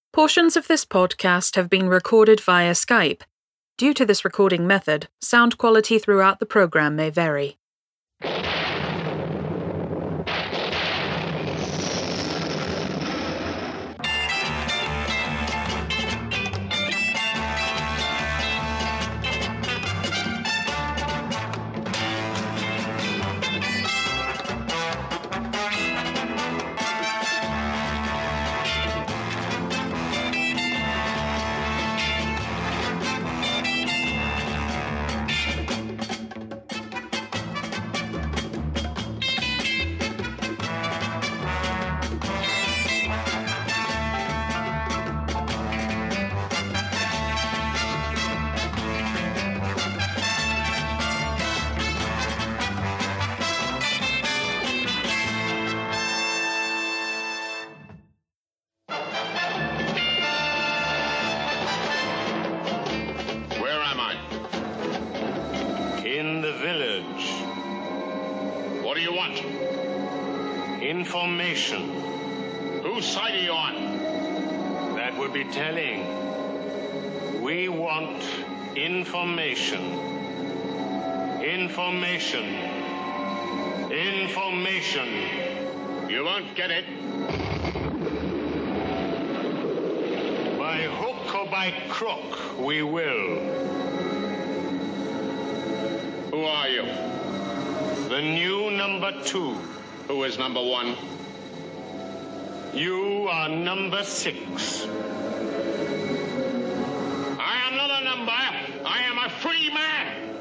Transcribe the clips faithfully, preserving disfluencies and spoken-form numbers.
Portions of this podcast have been recorded via Skype. Due to this recording method, sound quality throughout the program may vary. Information. Whose side are you on? That would be telling. We want information. Information. Information. You won't get it. By hook or by crook, we will. Who are you? The new number two. Who is number one? You are number six. I am not a number. I am a free man.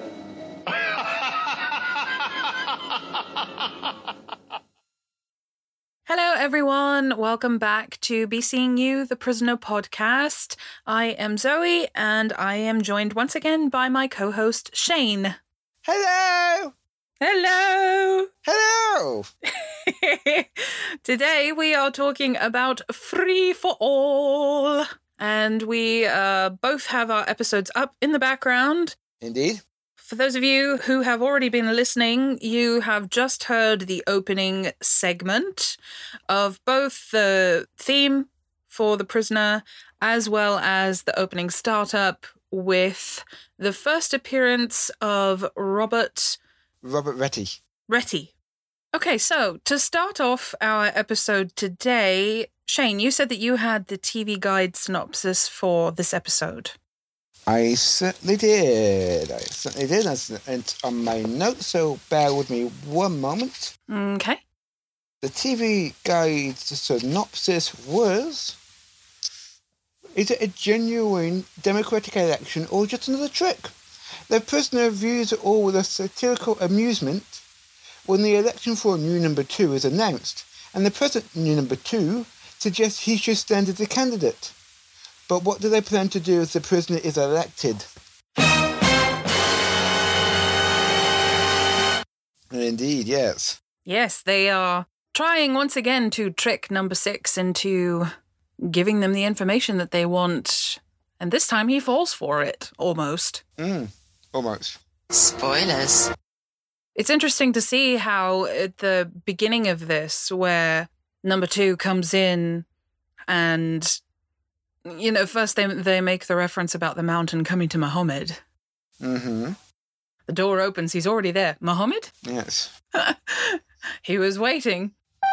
Hello, everyone. Welcome back to Be Seeing You, the Prisoner podcast. I am Zoe, and I am joined once again by my co-host, Shane. Hello! Hello! Hello! Today we are talking about Free for All. And we uh, both have our episodes up in the background. Indeed. For those of you who have already been listening, you have just heard the opening segment of both the theme for The Prisoner as well as the opening startup with the first appearance of Robert... Robert Retty. Retty. Okay, so to start off our episode today, Shane, you said that you had the T V guide synopsis for this episode. I certainly did. I certainly did. It's on my notes, so bear with me one moment. Okay. The T V guide synopsis was... Is it a genuine democratic election or just another trick? The prisoner views it all with a satirical amusement when the election for a new number two is announced, and the present new number two suggests he should stand as a candidate. But what do they plan to do if the prisoner is elected? Indeed, yes. Yes, they are trying once again to trick number six into giving them the information that they want, and this time he falls for it, almost. Mm. Almost. Spoilers. It's interesting to see how at the beginning of this, where number two comes in and, you know, first they they make the reference about the mountain coming to Muhammad. Mm-hmm. The door opens, he's already there. Muhammad? Yes. He was waiting.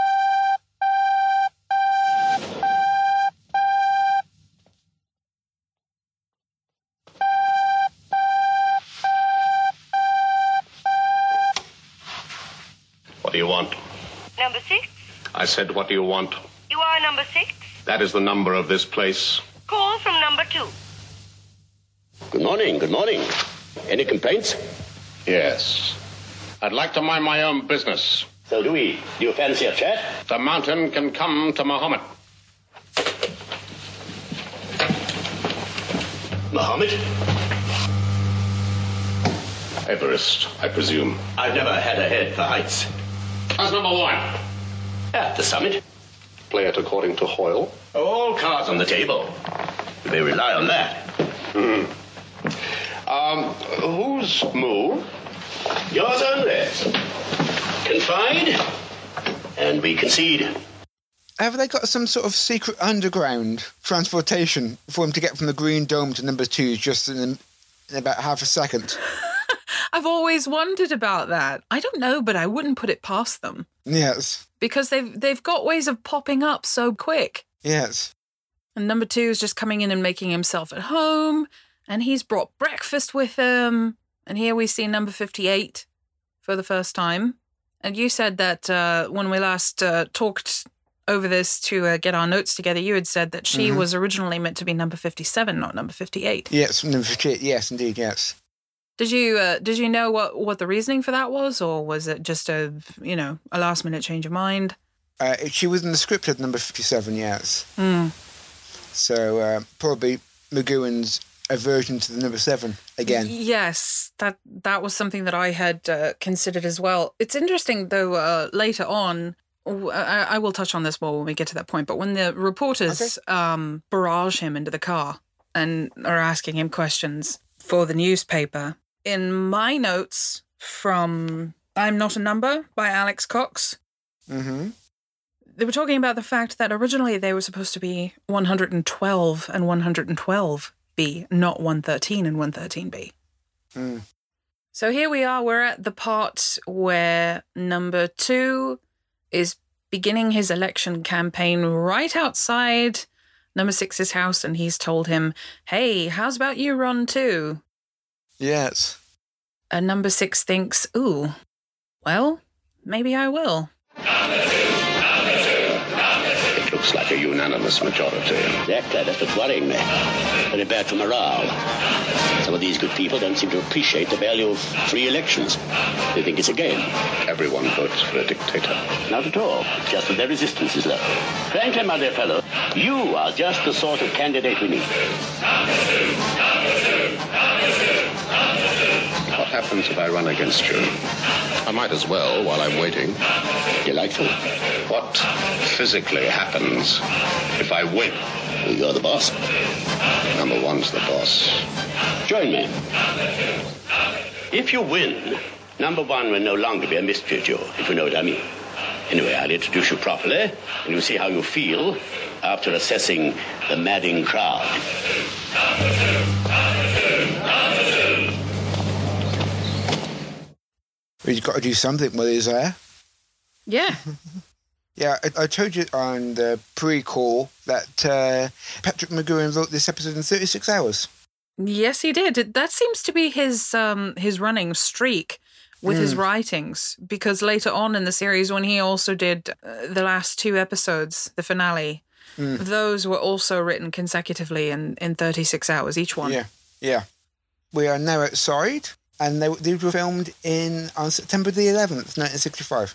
What do you want? Number six? I said, what do you want? You are number six? That is the number of this place. Call from number two. Good morning, good morning. Any complaints? Yes. I'd like to mind my own business. So do we. Do you fancy a chat? The mountain can come to Muhammad. Muhammad? Everest, I presume. I've never had a head for heights. How's number one? At the summit. Play it according to Hoyle. All cards on the table. You may rely on that. Hmm. Um, whose move? Yours only. Confide, and we concede. Have they got some sort of secret underground transportation for him to get from the Green Dome to number two just in, in about half a second? I've always wondered about that. I don't know, but I wouldn't put it past them. Yes. Because they've they've got ways of popping up so quick. Yes. And number two is just coming in and making himself at home, and he's brought breakfast with him. And here we see number fifty-eight for the first time. And you said that uh, when we last uh, talked over this to uh, get our notes together, you had said that she mm-hmm. was originally meant to be number fifty-seven, not number fifty-eight. Yes, number fifty-eight. Yes, indeed, yes. Did you uh, did you know what, what the reasoning for that was, or was it just a you know a last minute change of mind? Uh, she was in the script at number fifty-seven. Yes. Mm. So uh, probably McGowan's aversion to the number seven again. Yes, that that was something that I had uh, considered as well. It's interesting though. Uh, later on. I, I will touch on this more when we get to that point, but when the reporters okay. um, barrage him into the car and are asking him questions for the newspaper, in my notes from I'm Not a Number by Alex Cox, mm-hmm. they were talking about the fact that originally they were supposed to be one hundred twelve and one hundred twelve B, not one thirteen and one thirteen B. Mm. So here we are, we're at the part where number two is beginning his election campaign right outside number six's house, and he's told him, hey, how's about you run too? Yes. And number six thinks, ooh, well, maybe I will. It looks like a unanimous majority. Exactly, that's what's worrying me. Very bad for morale. Some of these good people don't seem to appreciate the value of free elections. They think it's a game. Everyone votes for a dictator. Not at all. It's just that their resistance is low. Frankly, my dear fellow, you are just the sort of candidate we need. What happens if I run against you? I might as well while I'm waiting. Delightful. What physically happens if I win? You're the boss. Number one's the boss. Join me. If you win, number one will no longer be a mystery to you, if you know what I mean. Anyway, I'll introduce you properly, and you'll see how you feel after assessing the madding crowd. He's got to do something while he's there. Yeah. Yeah, I, I told you on the pre-call that uh, Patrick McGowan wrote this episode in thirty-six hours. Yes, he did. That seems to be his um, his running streak with mm. his writings, because later on in the series, when he also did uh, the last two episodes, the finale, mm. those were also written consecutively in, in thirty-six hours, each one. Yeah, yeah. We are now outside, and they, they were filmed in on September the eleventh, nineteen sixty-five.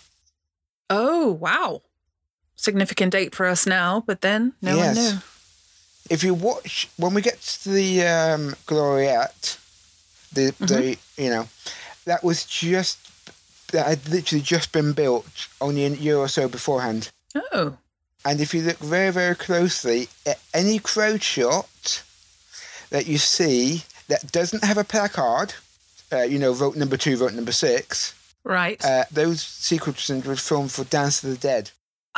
Oh, wow. Significant date for us now, but then no yes. one knew. If you watch, when we get to the um, Gloriette, the, mm-hmm. the, you know, that was just, that had literally just been built only a year or so beforehand. Oh. And if you look very, very closely at any crowd shot that you see that doesn't have a placard, uh, you know, vote number two, vote number six. Right. Uh, those sequences were filmed for Dance of the Dead.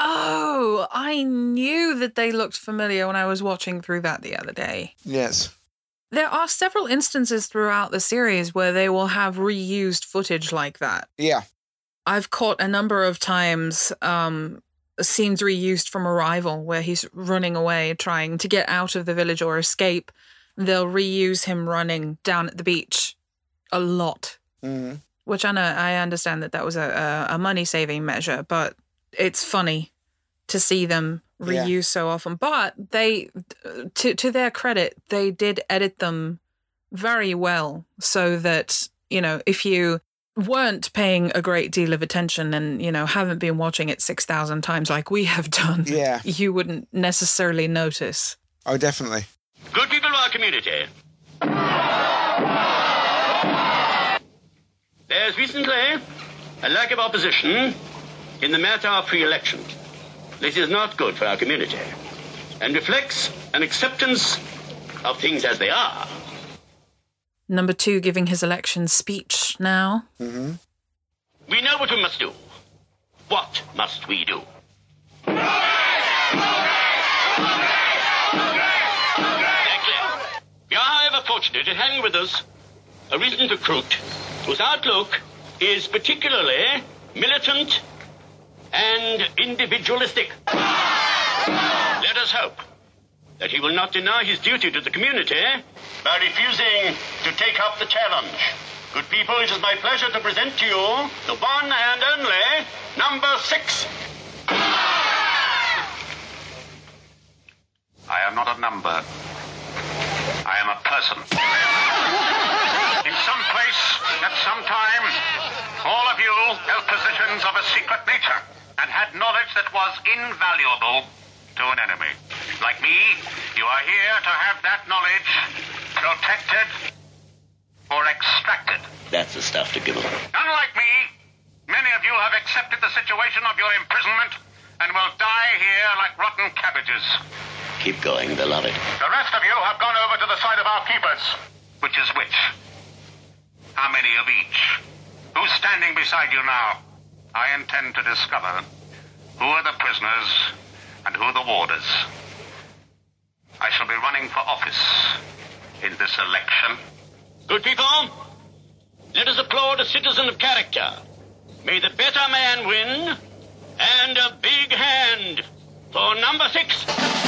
Oh, I knew that they looked familiar when I was watching through that the other day. Yes. There are several instances throughout the series where they will have reused footage like that. Yeah. I've caught a number of times um, scenes reused from Arrival where he's running away, trying to get out of the village or escape. They'll reuse him running down at the beach a lot. Mm. Which I know, I understand that that was a, a money-saving measure, but it's funny to see them reused yeah. so often. But they, to to their credit, they did edit them very well so that, you know, if you weren't paying a great deal of attention and, you know, haven't been watching it six thousand times like we have done, yeah. you wouldn't necessarily notice. Oh, definitely. Good people of our community. There's recently a lack of opposition in the matter of free election. This is not good for our community and reflects an acceptance of things as they are. Number two giving his election speech now. Mm-hmm. We know what we must do. What must we do? We are, however, fortunate in having with us a recent recruit whose outlook is particularly militant and individualistic. Let us hope that he will not deny his duty to the community by refusing to take up the challenge. Good people, it is my pleasure to present to you the one and only number six. I am not a number. I am a person. In some place, at some time, all of you held positions of a secret nature and had knowledge that was invaluable to an enemy. Like me, you are here to have that knowledge protected or extracted. That's the stuff to give them. Unlike me, many of you have accepted the situation of your imprisonment and will die here like rotten cabbages. Keep going, beloved. The rest of you have gone over to the side of our keepers. Which is which? How many of each? Who's standing beside you now? I intend to discover who are the prisoners and who the warders. I shall be running for office in this election. Good people, let us applaud a citizen of character. May the better man win, and a big hand for number six.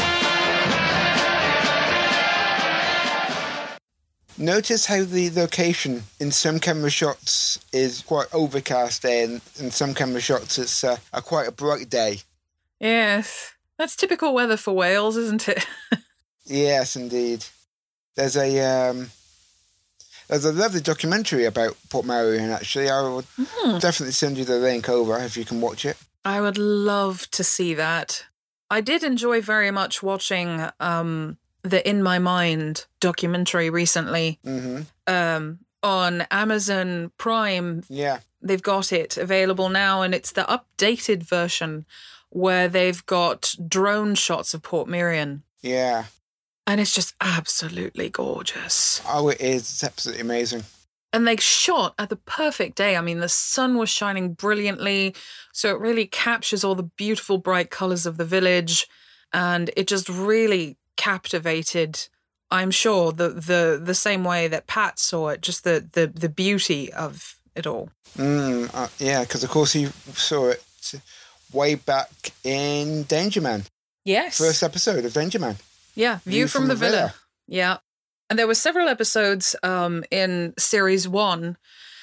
Notice how the location in some camera shots is quite overcast, and in some camera shots it's uh, a quite a bright day. Yes. That's typical weather for Wales, isn't it? Yes, indeed. There's a um, there's a lovely documentary about Portmeirion, actually. I would mm. definitely send you the link over if you can watch it. I would love to see that. I did enjoy very much watching um, the In My Mind documentary recently mm-hmm. um, on Amazon Prime. Yeah. They've got it available now, and it's the updated version where they've got drone shots of Portmeirion. Yeah. And it's just absolutely gorgeous. Oh, it is. It's absolutely amazing. And they shot at the perfect day. I mean, the sun was shining brilliantly, so it really captures all the beautiful bright colours of the village, and it just really captivated, I'm sure, the the, the same way that Pat saw it, just the, the, the beauty of it all. Mm, uh, yeah, because of course he saw it way back in Danger Man. Yes. First episode of Danger Man. Yeah, View, View from, from the, the villa. villa. Yeah. And there were several episodes um, in series one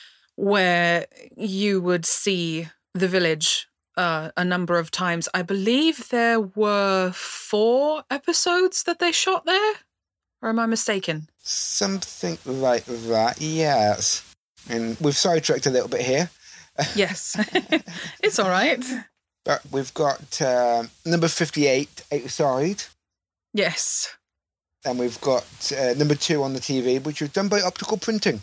where you would see the village uh, a number of times. I believe there were four episodes that they shot there. Or am I mistaken? Something like that, yes. And we've sidetracked a little bit here. Yes. It's all right. But we've got uh, number fifty-eight outside. Yes. And we've got uh, number two on the T V, which was done by optical printing.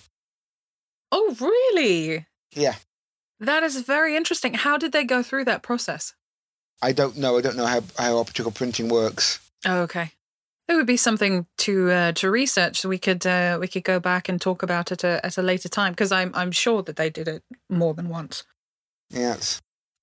Oh, really? Yeah. That is very interesting. How did they go through that process? I don't know. I don't know how, how optical printing works. Oh, okay. It would be something to uh, to research. So we could uh, we could go back and talk about it uh, at a later time, because I'm I'm sure that they did it more than once. Yes.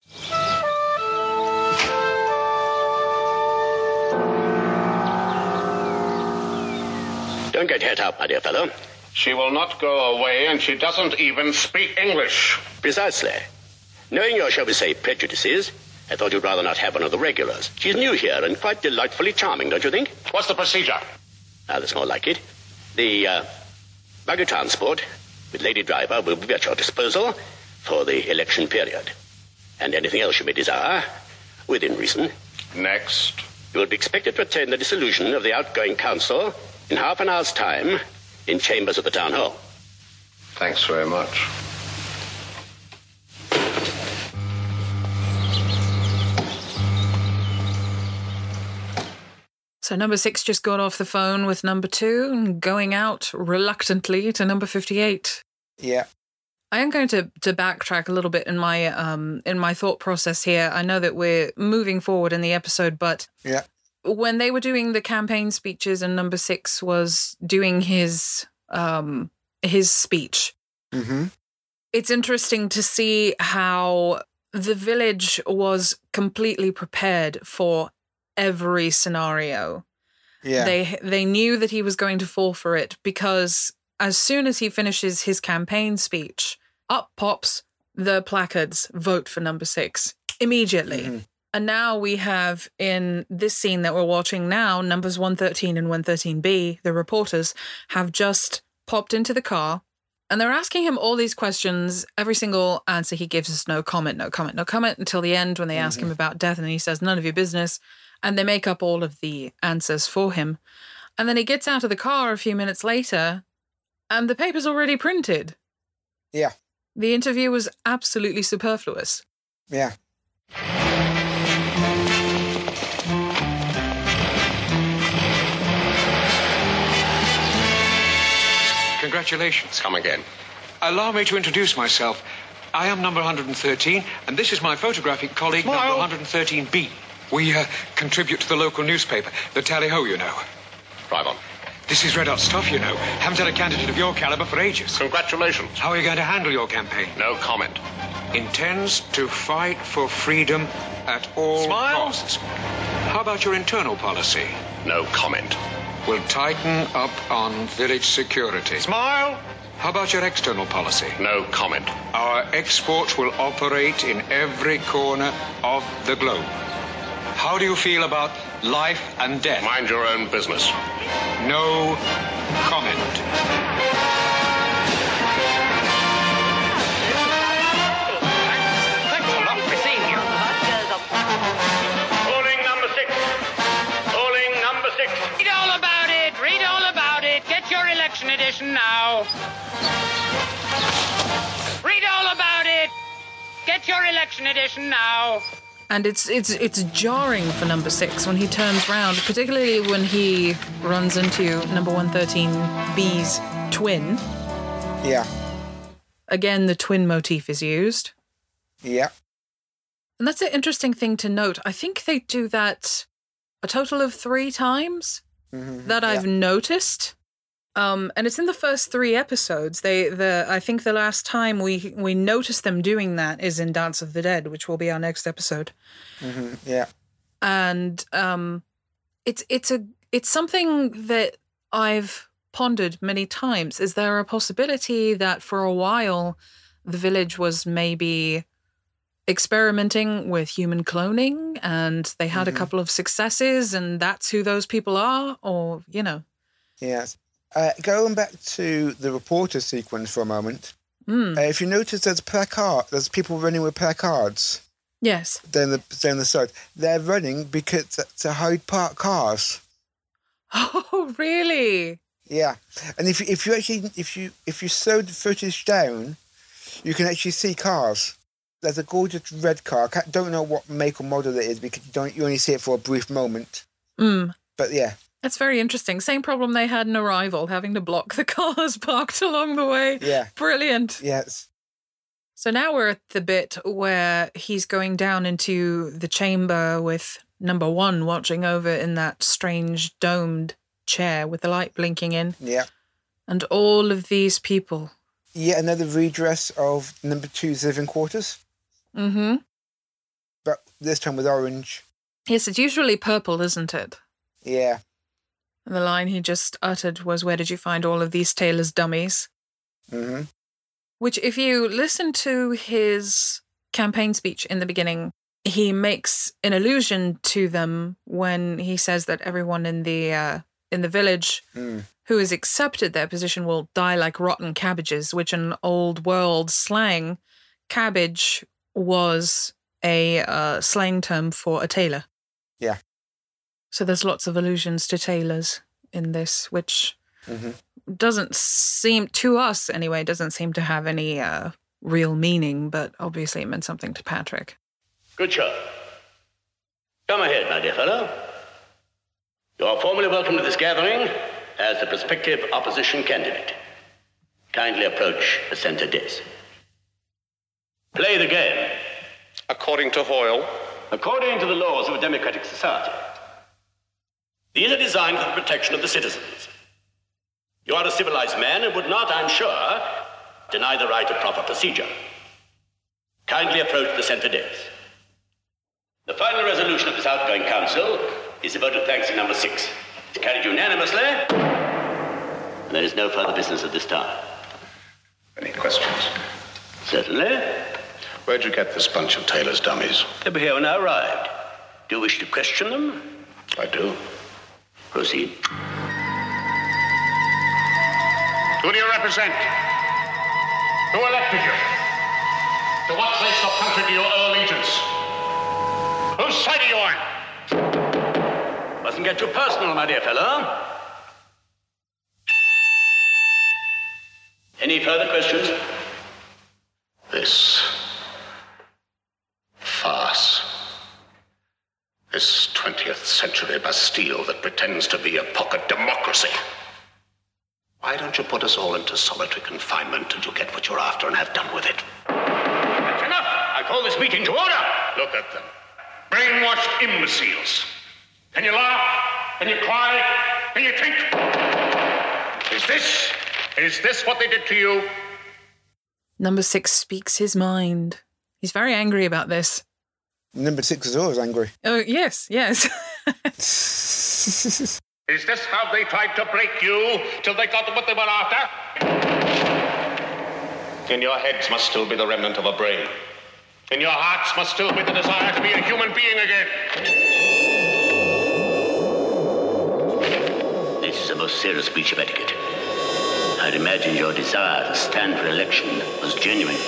Don't get het up, my dear fellow. She will not go away, and she doesn't even speak English. Precisely. Knowing your, shall we say, prejudices, I thought you'd rather not have one of the regulars. She's new here and quite delightfully charming, don't you think? What's the procedure? Ah, that's more like it. The uh, buggy transport with lady driver will be at your disposal for the election period. And anything else you may desire, within reason. Next. You will be expected to attend the dissolution of the outgoing council in half an hour's time in chambers of the town hall. Thanks very much. So number six just got off the phone with number two and going out reluctantly to number fifty-eight. Yeah. I am going to, to backtrack a little bit in my um in my thought process here. I know that we're moving forward in the episode, but yeah. When they were doing the campaign speeches and number six was doing his um his speech, mm-hmm. It's interesting to see how the village was completely prepared for every scenario. Yeah. They they knew that he was going to fall for it because as soon as he finishes his campaign speech, up pops the placards, vote for number six, immediately. Mm-hmm. And now we have, in this scene that we're watching now, numbers one thirteen and one thirteen B, the reporters, have just popped into the car, and they're asking him all these questions. Every single answer he gives is no comment, no comment, no comment, until the end when they mm-hmm. ask him about death, and he says, none of your business. And they make up all of the answers for him. And then he gets out of the car a few minutes later, and the paper's already printed. Yeah. The interview was absolutely superfluous. Yeah. Congratulations. Come again. Allow me to introduce myself. I am number one thirteen, and this is my photographic colleague, Smile. number one thirteen B. We uh, contribute to the local newspaper, the Tally-Ho, you know. Drive on. This is red hot stuff, you know. Haven't had a candidate of your caliber for ages. Congratulations. How are you going to handle your campaign? No comment. Intends to fight for freedom at all Smile. costs. How about your internal policy? No comment. Will tighten up on village security. Smile. How about your external policy? No comment. Our exports will operate in every corner of the globe. How do you feel about life and death? Mind your own business. No comment. Thanks a lot for seeing you. Calling number six. Calling number six. Read all about it. Read all about it. Get your election edition now. Read all about it. Get your election edition now. And it's it's it's jarring for number six when he turns round, particularly when he runs into number one thirteen B's twin. Yeah. Again, the twin motif is used. Yeah. And that's an interesting thing to note. I think they do that a total of three times mm-hmm. that I've yeah. noticed. Um, and it's in the first three episodes. They, the I think the last time we we noticed them doing that is in Dance of the Dead, which will be our next episode. Mm-hmm. Yeah, and um, it's it's a it's something that I've pondered many times. Is there a possibility that for a while the village was maybe experimenting with human cloning, and they had mm-hmm. a couple of successes, and that's who those people are, or you know? Yes. Uh, going back to the reporter sequence for a moment, mm. uh, if you notice there's placard, there's people running with placards. Yes. Down the down the side, they're running because to hide parked cars. Oh, really? Yeah, and if if you actually if you if you slow the footage down, you can actually see cars. There's a gorgeous red car. I don't know what make or model it is because you don't you only see it for a brief moment. Mm. But yeah. That's very interesting. Same problem they had in Arrival, having to block the cars parked along the way. Yeah. Brilliant. Yes. So now we're at the bit where he's going down into the chamber with number one watching over in that strange domed chair with the light blinking in. Yeah. And all of these people. Yet another redress of number two's living quarters. Mm-hmm. But this time with orange. Yes, it's usually purple, isn't it? Yeah. And the line he just uttered was, "Where did you find all of these tailor's dummies?" Mm-hmm. Which, if you listen to his campaign speech in the beginning, he makes an allusion to them when he says that everyone in the uh, in the village mm. who has accepted their position will die like rotten cabbages, which in old world slang, cabbage was a uh, slang term for a tailor. Yeah. So there's lots of allusions to tailors in this, which mm-hmm. doesn't seem, to us anyway, doesn't seem to have any uh, real meaning, but obviously it meant something to Patrick. Good shot. Come ahead, my dear fellow. You are formally welcome to this gathering as the prospective opposition candidate. Kindly approach the center desk. Play the game. According to Hoyle. According to the laws of a democratic society. These are designed for the protection of the citizens. You are a civilized man and would not, I'm sure, deny the right of proper procedure. Kindly approach the center desk. The final resolution of this outgoing council is a vote of thanks to number six. It's carried unanimously. And there is no further business at this time. Any questions? Certainly. Where'd you get this bunch of Taylor's dummies? They were here when I arrived. Do you wish to question them? I do. Proceed. Who do you represent? Who elected you? To what place of country do you owe allegiance? Whose side are you on? Mustn't get too personal, my dear fellow. Any further questions? This farce. This twentieth century Bastille that pretends to be a pocket democracy. Why don't you put us all into solitary confinement until you get what you're after and have done with it? That's enough. I call this meeting to order. Look at them. Brainwashed imbeciles. Can you laugh? Can you cry? Can you think? Is this, is this what they did to you? Number six speaks his mind. He's very angry about this. Number six is always angry. Oh, yes, yes. Is this how they tried to break you till they got what they were after? In your heads must still be the remnant of a brain. In your hearts must still be the desire to be a human being again. This is a most serious breach of etiquette. I'd imagine your desire to stand for election was genuine.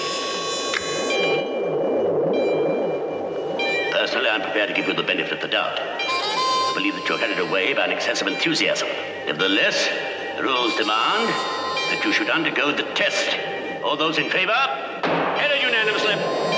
Personally, I'm prepared to give you the benefit of the doubt. I believe that you're carried away by an excess of enthusiasm. Nevertheless, the rules demand that you should undergo the test. All those in favor, carried unanimously.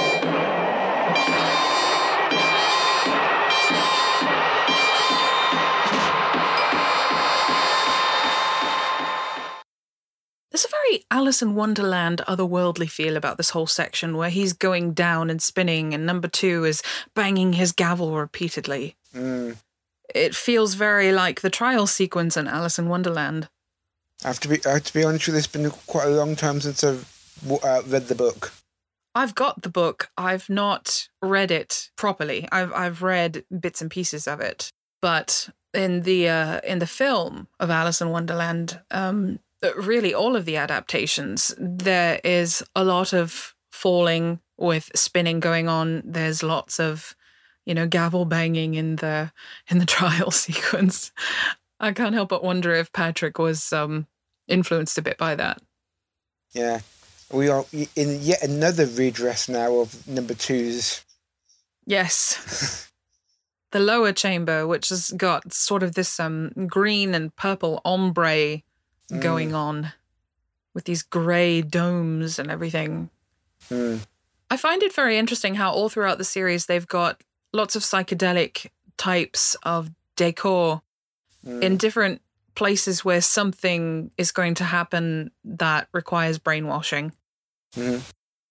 There's a very Alice in Wonderland otherworldly feel about this whole section where he's going down and spinning and number two is banging his gavel repeatedly. Mm. It feels very like the trial sequence in Alice in Wonderland. I have to be, I have to be honest with you, it's been quite a long time since I've uh, read the book. I've got the book. I've not read it properly. I've I've read bits and pieces of it, but in the uh, in the film of Alice in Wonderland, um, really all of the adaptations, there is a lot of falling with spinning going on. There's lots of, you know, gavel banging in the in the trial sequence. I can't help but wonder if Patrick was um, influenced a bit by that. Yeah. We are in yet another redress now of number twos. Yes. The lower chamber, which has got sort of this um, green and purple ombre mm. going on with these grey domes and everything. Mm. I find it very interesting how all throughout the series they've got lots of psychedelic types of decor mm. in different places where something is going to happen that requires brainwashing. Mm-hmm.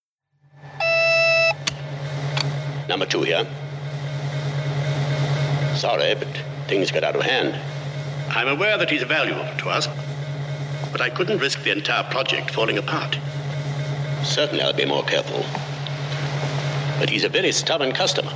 Number two here. Sorry, but things got out of hand. I'm aware that he's valuable to us, but I couldn't risk the entire project falling apart. Certainly I'll be more careful. But he's a very stubborn customer.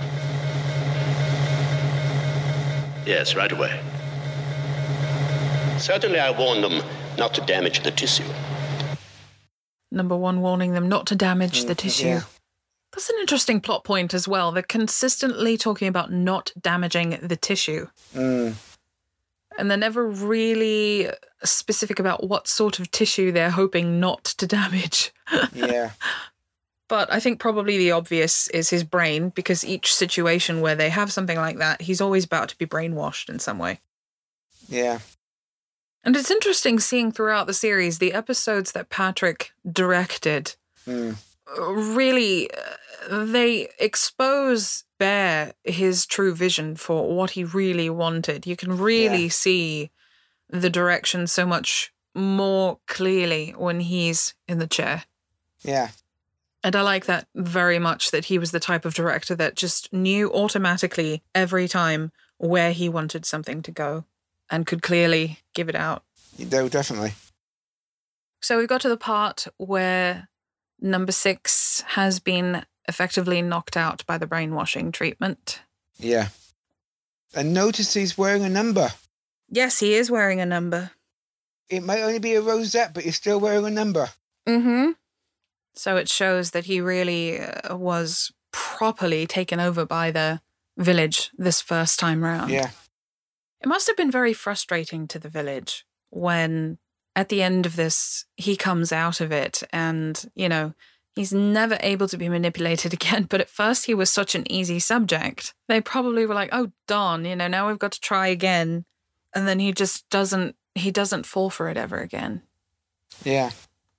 Yes, right away. Certainly I warned them not to damage the tissue. Number one, warning them not to damage the tissue. Yeah. That's an interesting plot point as well. They're consistently talking about not damaging the tissue. Mm. And they're never really specific about what sort of tissue they're hoping not to damage. Yeah. But I think probably the obvious is his brain, because each situation where they have something like that, he's always about to be brainwashed in some way. Yeah. And it's interesting seeing throughout the series the episodes that Patrick directed. Mm. Really, uh, they expose Bear his true vision for what he really wanted. You can really Yeah. see the direction so much more clearly when he's in the chair. Yeah. And I like that very much, that he was the type of director that just knew automatically every time where he wanted something to go and could clearly give it out. No, definitely. So we've got to the part where number six has been effectively knocked out by the brainwashing treatment. Yeah. And notice he's wearing a number. Yes, he is wearing a number. It may only be a rosette, but he's still wearing a number. Mm-hmm. So it shows that he really uh, was properly taken over by the village this first time round. Yeah. It must have been very frustrating to the village when, at the end of this, he comes out of it and, you know, he's never able to be manipulated again. But at first he was such an easy subject. They probably were like, oh, darn, you know, now we've got to try again. And then he just doesn't, he doesn't fall for it ever again. Yeah.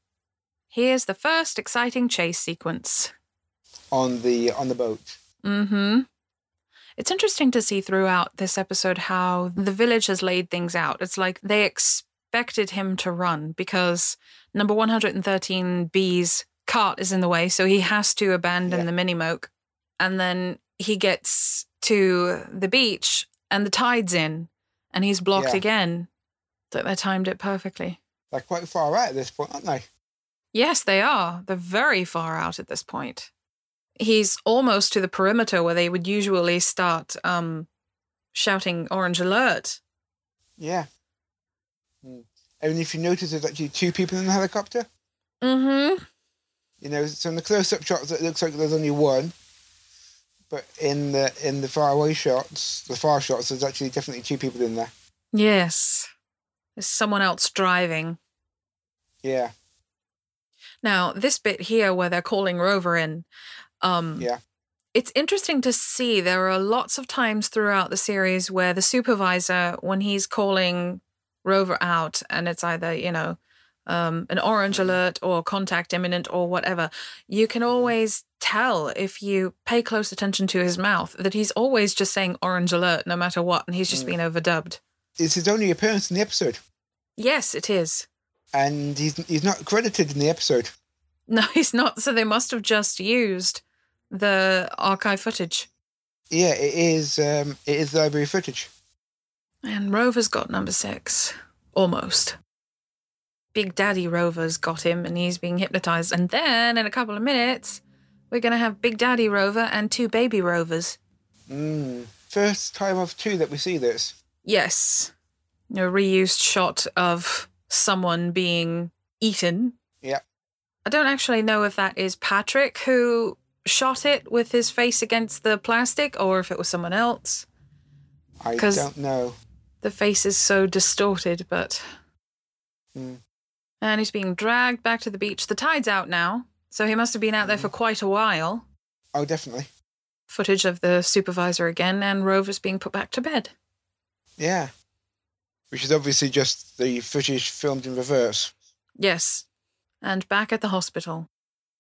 Here's the first exciting chase sequence. On the on the boat. Mm-hmm. It's interesting to see throughout this episode how the village has laid things out. It's like they expected him to run because number one hundred thirteen B's cart is in the way, so he has to abandon yeah. the Minimoke. And then he gets to the beach and the tide's in and he's blocked yeah. again. So they timed it perfectly. They're quite far out at this point, aren't they? Yes, they are. They're very far out at this point. He's almost to the perimeter where they would usually start um, shouting orange alert. Yeah. Mm. And if you notice, there's actually two people in the helicopter. Mm-hmm. You know, so in the close-up shots, it looks like there's only one. But in the in the far-away shots, the far shots, there's actually definitely two people in there. Yes. There's someone else driving. Yeah. Now, this bit here where they're calling Rover in, um, yeah. it's interesting to see there are lots of times throughout the series where the supervisor, when he's calling Rover out, and it's either, you know, um, an orange alert or contact imminent or whatever, you can always tell if you pay close attention to his mouth that he's always just saying orange alert no matter what, and he's just mm. been overdubbed. It's his only appearance in the episode. Yes, it is. And he's he's not credited in the episode. No, he's not. So they must have just used the archive footage. Yeah, it is. Um, it is library footage. And Rover's got number six, almost. Big Daddy Rover's got him, and he's being hypnotized. And then in a couple of minutes, we're going to have Big Daddy Rover and two baby Rovers. Mm. First time of two that we see this. Yes, a reused shot of someone being eaten. Yeah. I don't actually know if that is Patrick who shot it with his face against the plastic or if it was someone else. I don't know. The face is so distorted, but... Mm. And he's being dragged back to the beach. The tide's out now, so he must have been out there for quite a while. Oh, definitely. Footage of the supervisor again, and Rover's being put back to bed. Yeah. Which is obviously just the footage filmed in reverse. Yes. And back at the hospital.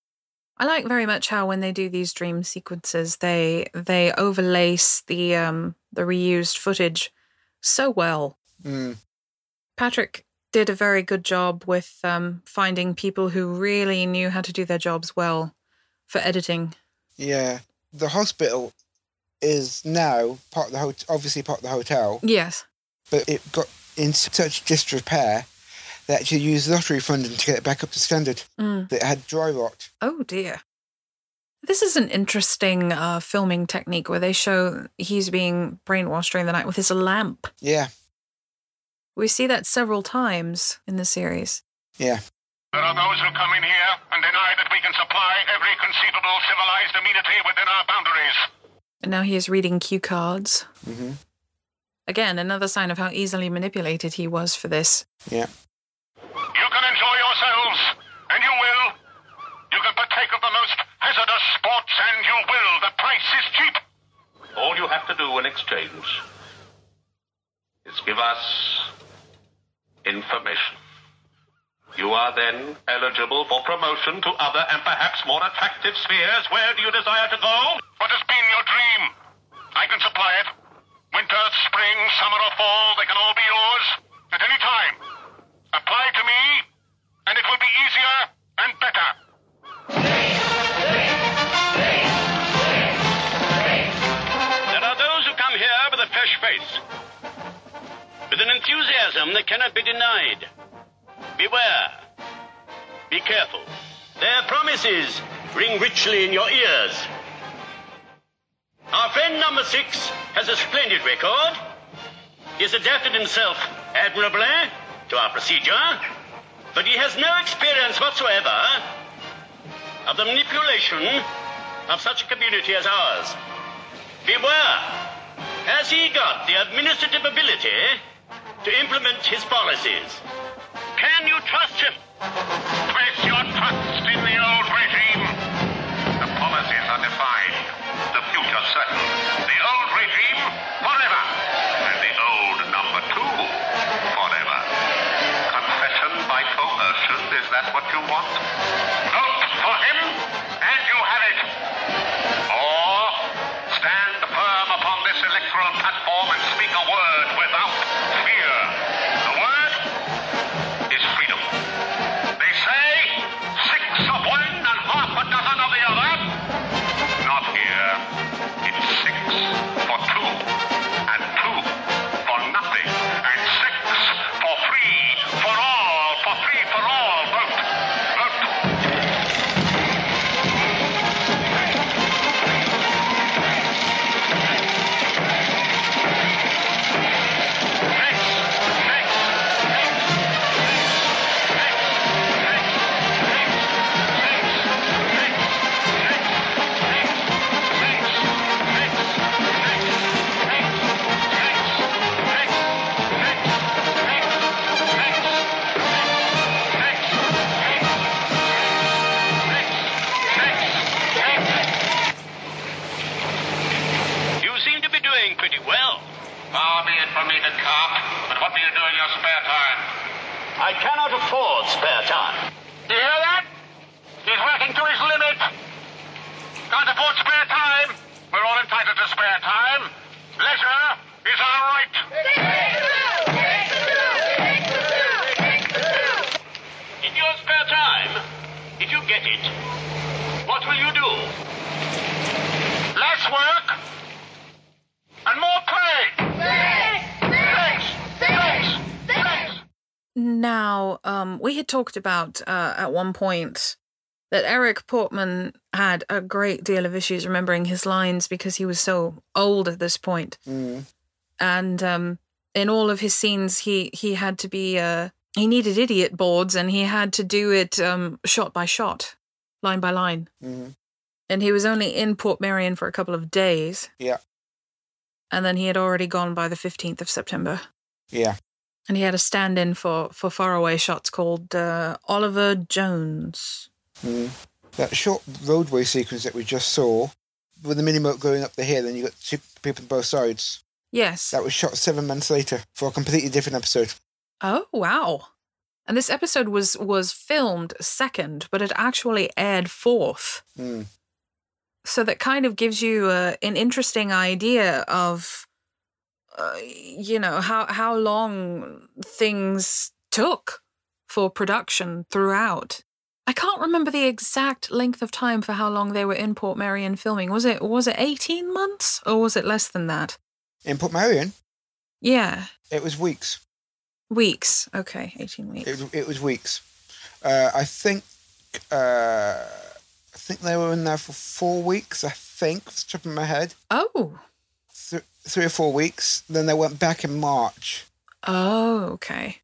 I like very much how when they do these dream sequences, they they overlace the um the reused footage so well. Mm. Patrick did a very good job with um, finding people who really knew how to do their jobs well for editing. Yeah. The hospital is now part of the ho- obviously part of the hotel. Yes. But it got in such disrepair, they actually used lottery funding to get it back up to standard. Mm. It had dry rot. Oh, dear. This is an interesting uh, filming technique where they show he's being brainwashed during the night with his lamp. Yeah. We see that several times in the series. Yeah. There are those who come in here and deny that we can supply every conceivable civilized amenity within our boundaries. And now he is reading cue cards. Mm-hmm. Again, another sign of how easily manipulated he was for this. Yeah. You can enjoy yourselves, and you will. You can partake of the most hazardous sports, and you will. The price is cheap. All you have to do in exchange is give us information. You are then eligible for promotion to other and perhaps more attractive spheres. Where do you desire to go? What has been your dream? I can supply it. Winter, spring, summer or fall, they can all be yours at any time. Apply to me, and it will be easier and better. There are those who come here with a fresh face, with an enthusiasm that cannot be denied. Beware. Be careful. Their promises ring richly in your ears. Our friend number six has a splendid record. He has adapted himself admirably to our procedure, but he has no experience whatsoever of the manipulation of such a community as ours. Beware, has he got the administrative ability to implement his policies? Can you trust him? Place your trust in the old regime. The policies are defined, the future certain. The old regime, forever. And the old number two, forever. Confession by coercion, is that what you want? Vote for him, and you have it. Or stand firm upon this electoral platform and speak a word without fear. The word is freedom. They say six of one and half a dozen of the other. Not here. It's six for two, and two for nothing, and six for free, for all, for free, for all. Vote. Vote. You seem to be doing pretty well. Far be it from me to carp, but what do you do in your spare time? I cannot afford spare time. You hear that? He's working to his limit. Can't afford spare time. We're all entitled to spare time. Leisure is our right. In your spare time, if you get it, what will you do? Less work and more play. Thanks. Thanks. Thanks. Now, um, we had talked about uh, at one point that Eric Portman had a great deal of issues remembering his lines because he was so old at this point. Mm. And um, in all of his scenes, he he had to be uh, he needed idiot boards, and he had to do it um, shot by shot, line by line. Mm. And he was only in Portmeirion for a couple of days. Yeah. And then he had already gone by the fifteenth of September. Yeah. And he had a stand-in for, for faraway shots called uh, Oliver Jones. Mm. That short roadway sequence that we just saw, with the mini-moat going up the hill and you got two people on both sides, Yes. that was shot seven months later for a completely different episode. Oh, wow. And this episode was, was filmed second, but it actually aired fourth. Mm. So that kind of gives you uh, an interesting idea of, uh, you know, how, how long things took for production throughout. I can't remember the exact length of time for how long they were in Portmeirion filming. Was it was it eighteen months or was it less than that? In Portmeirion, Yeah, it was weeks. weeks. Okay, eighteen weeks. It, it was weeks. Uh, I think uh, I think they were in there for four weeks, I think, off the top of my head. Oh. Th- three or four weeks. Then they went back in March. Oh, okay.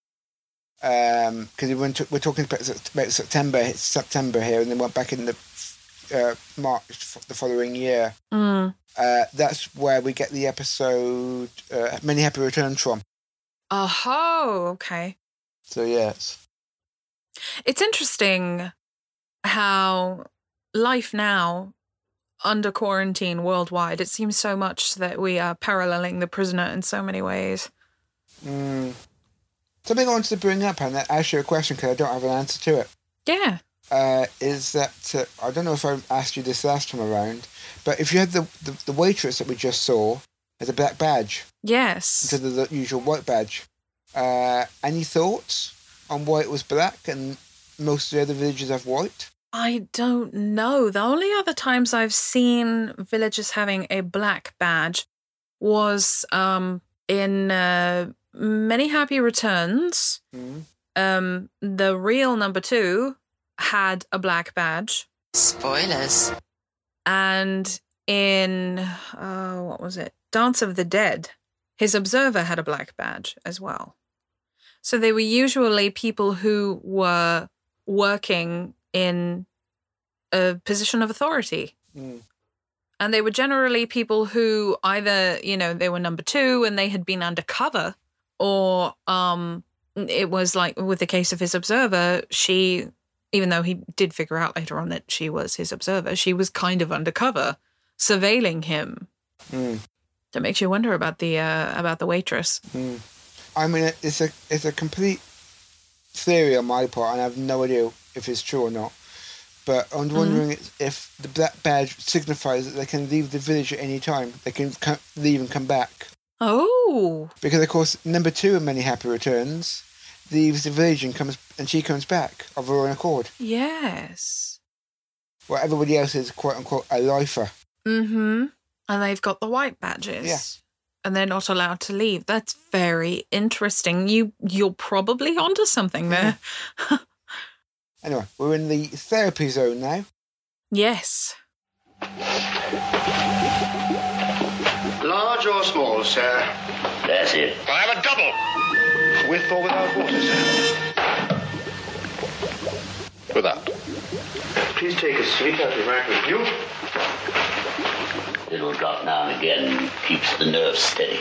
Um, because we went to, we're talking about, about September, it's September here, and then went back in the uh, March the following year. Mm. Uh, that's where we get the episode uh, Many Happy Returns from. Oh, okay. So yes, It's interesting how life now, under quarantine worldwide, it seems so much that we are paralleling The Prisoner in so many ways. mm. Something I wanted to bring up and ask you a question because I don't have an answer to it. Yeah. Uh, is that uh, I don't know if I asked you this last time around, but if you had the, the, the waitress that we just saw as a black badge Yes. instead of the usual white badge, uh, any thoughts on why it was black and most of the other villages have white? I don't know. The only other times I've seen villagers having a black badge was um, in uh, Many Happy Returns. Mm. Um, the real number two had a black badge. Spoilers. And in, uh, what was it? Dance of the Dead, his observer had a black badge as well. So they were usually people who were working in a position of authority. Mm. And they were generally people who either, you know, they were number two and they had been undercover, or um, it was like with the case of his observer, she, even though he did figure out later on that she was his observer, she was kind of undercover, surveilling him. Mm. That makes you wonder about the uh, about the waitress. Mm. I mean, it's a it's a complete theory on my part, and I have no idea if it's true or not. But I'm wondering mm. if the black badge signifies that they can leave the village at any time. They can come, leave and come back. Oh. Because, of course, number two in Many Happy Returns leaves the village and comes and she comes back of her own accord. Yes. Well, everybody else is, quote-unquote, a lifer. Mm-hmm. And they've got the white badges. Yeah. And they're not allowed to leave. That's very interesting. You, you're probably onto something there. Mm. Anyway, we're in the therapy zone now. Yes. Large or small, sir? That's it. I have a double. With or without water, sir? Without. Please take a seat. I'll be right with you. Little drop now and again keeps the nerves steady.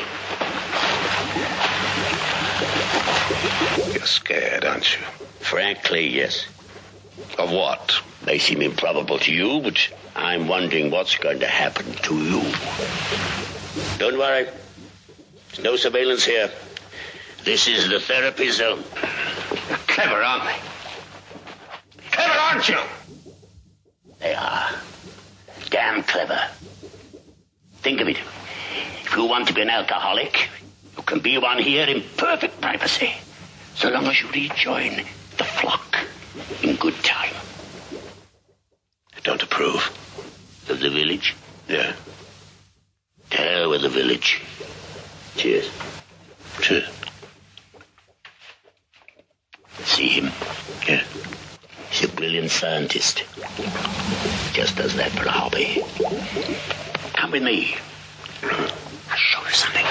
You're scared, aren't you? Frankly, yes. Of what? May seem improbable to you, but I'm wondering what's going to happen to you. Don't worry. There's no surveillance here. This is the therapy zone. You're clever, aren't they? Clever, aren't you? They are. Damn clever. Think of it. If you want to be an alcoholic, you can be one here in perfect privacy, so long as you rejoin the flock in good time. I don't approve. Of the village? Yeah. To hell with the village. Cheers. Cheers. See him? Yeah. He's a brilliant scientist. Just does that for a hobby. Come with me. I'll show you something.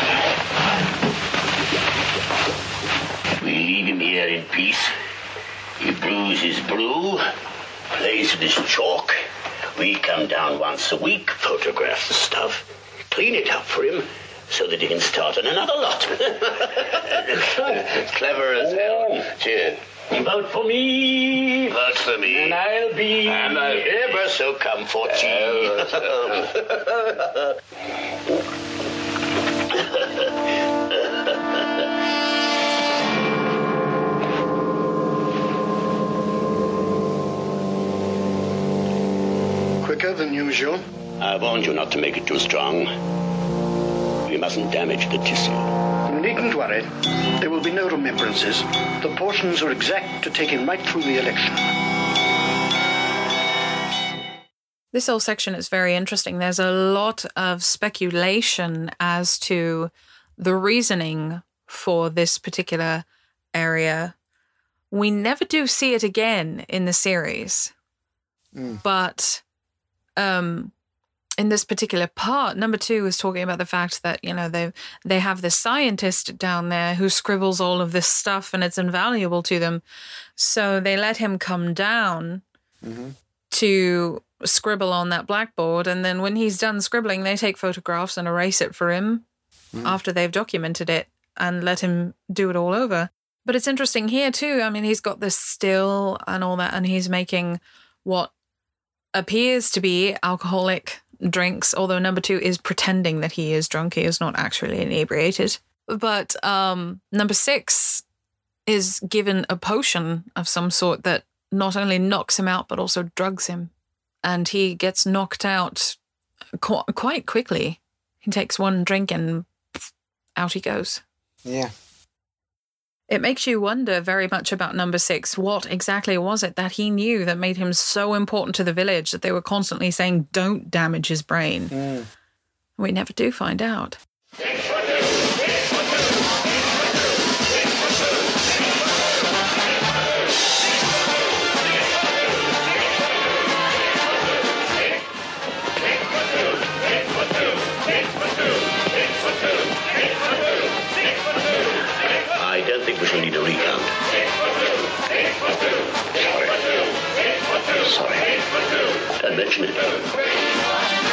We leave him here in peace. He brews his brew, plays with his chalk. We come down once a week, photograph the stuff, clean it up for him, so that he can start on another lot. Clever as hell. Cheers. Vote for me. Vote for me. And I'll be And I'll ever so comforting. Quicker than usual. I warned you not to make it too strong. We mustn't damage the tissue. You needn't worry. There will be no remembrances. The portions are exact to take him right through the election. This whole section is very interesting. There's a lot of speculation as to the reasoning for this particular area. We never do see it again in the series. Mm. But um, in this particular part, number two is talking about the fact that, you know, they they have this scientist down there who scribbles all of this stuff and it's invaluable to them. So they let him come down mm-hmm. to scribble on that blackboard, and then when he's done scribbling, they take photographs and erase it for him mm. after they've documented it and let him do it all over. But it's interesting here too. I mean, he's got this still and all that, and he's making what appears to be alcoholic drinks, although number two is pretending that he is drunk. He is not actually inebriated. But um, number six is given a potion of some sort that not only knocks him out, but also drugs him. And he gets knocked out qu- quite quickly. He takes one drink and pff, out he goes. Yeah. It makes you wonder very much about number six. What exactly was it that he knew that made him so important to the village that they were constantly saying, don't damage his brain? Mm. We never do find out. We'll need a recount. Sorry. Sorry. Don't mention it.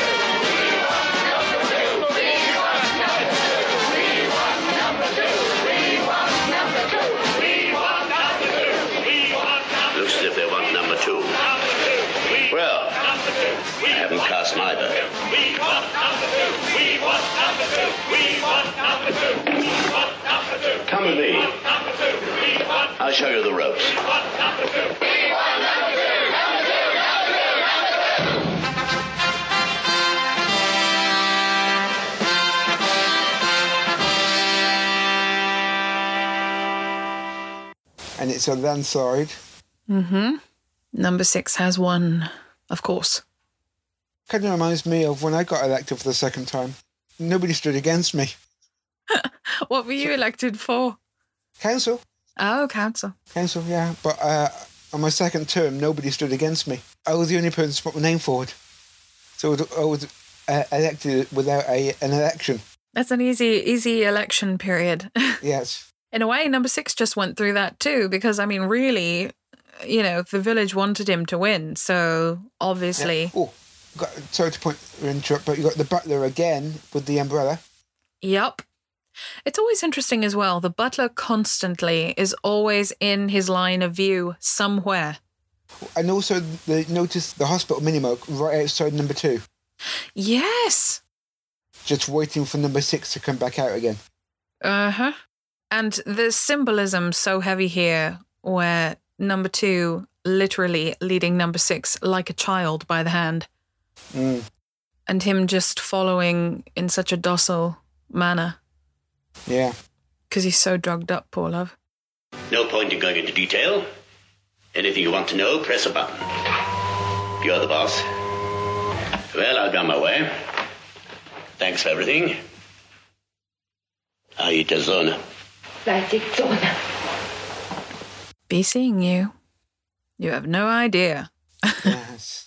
Looks as if they want number two. Well, I haven't cast neither. Come with me. I'll show you the ropes. And it's a landslide. Mm-hmm. Number six has won, of course. Kind of reminds me of when I got elected for the second time. Nobody stood against me. What were you elected for? Council. Oh, council. Council, yeah. But uh, on my second term, nobody stood against me. I was the only person to put my name forward. So I was, I was uh, elected without a, an election. That's an easy, easy election period. Yes. In a way, number six just went through that too, because, I mean, really, you know, the village wanted him to win, so obviously... Yeah. Oh, got, sorry to point interrupt, but you got the butler again with the umbrella. Yup. It's always interesting as well. The butler constantly is always in his line of view somewhere. And also, they noticed the hospital mini-mug right outside number two. Yes! Just waiting for number six to come back out again. Uh-huh. And the symbolism so heavy here, where number two literally leading number six like a child by the hand. Mm. And him just following in such a docile manner. Yeah. Because he's so drugged up, poor love. No point in going into detail. Anything you want to know, press a button. You're the boss. Well, I'll be on my way. Thanks for everything. Aita Zona. Be seeing you. You have no idea. Yes.